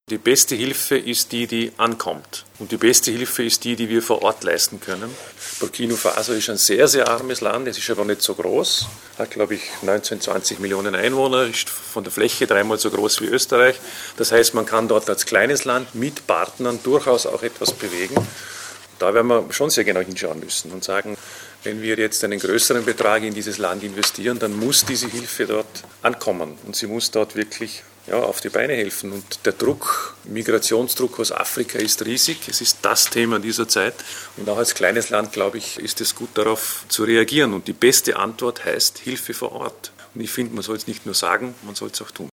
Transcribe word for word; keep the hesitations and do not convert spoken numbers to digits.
Die beste Hilfe ist die, die ankommt. Und die beste Hilfe ist die, die wir vor Ort leisten können. Burkina Faso ist ein sehr, sehr armes Land. Es ist aber nicht so groß. Hat, glaube ich, neunzehn, zwanzig Millionen Einwohner. Ist von der Fläche dreimal so groß wie Österreich. Das heißt, man kann dort als kleines Land mit Partnern durchaus auch etwas bewegen. Da werden wir schon sehr genau hinschauen müssen und sagen, wenn wir jetzt einen größeren Betrag in dieses Land investieren, dann muss diese Hilfe dort ankommen. Und sie muss dort wirklich ja, auf die Beine helfen. Und der Druck, Migrationsdruck aus Afrika ist riesig. Es ist das Thema dieser Zeit. Und auch als kleines Land, glaube ich, ist es gut, darauf zu reagieren. Und die beste Antwort heißt Hilfe vor Ort. Und ich finde, man soll es nicht nur sagen, man soll es auch tun.